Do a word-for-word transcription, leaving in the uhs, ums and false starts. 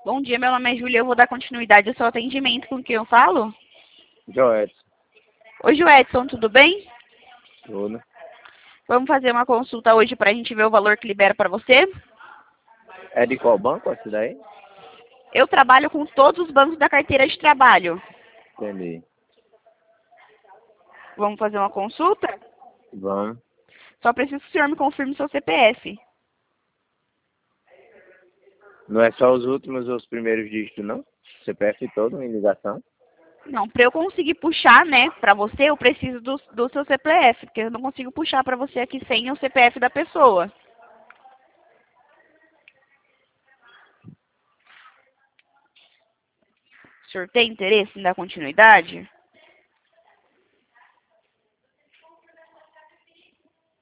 Bom dia, meu nome é Júlia, eu vou dar continuidade ao seu atendimento. Com quem eu falo? Joedson. Oi, Edson, tudo bem? Tudo. Vamos fazer uma consulta hoje para a gente ver o valor que libera para você? É de qual banco esse daí? Eu trabalho com todos os bancos da carteira de trabalho. Entendi. Vamos fazer uma consulta? Vamos. Só preciso que o senhor me confirme seu C P F. Não é só os últimos ou os primeiros dígitos, não? C P F todo em ligação? Não, para eu conseguir puxar, né, para você, eu preciso do, do seu C P F, porque eu não consigo puxar para você aqui sem o C P F da pessoa. O senhor tem interesse em dar continuidade?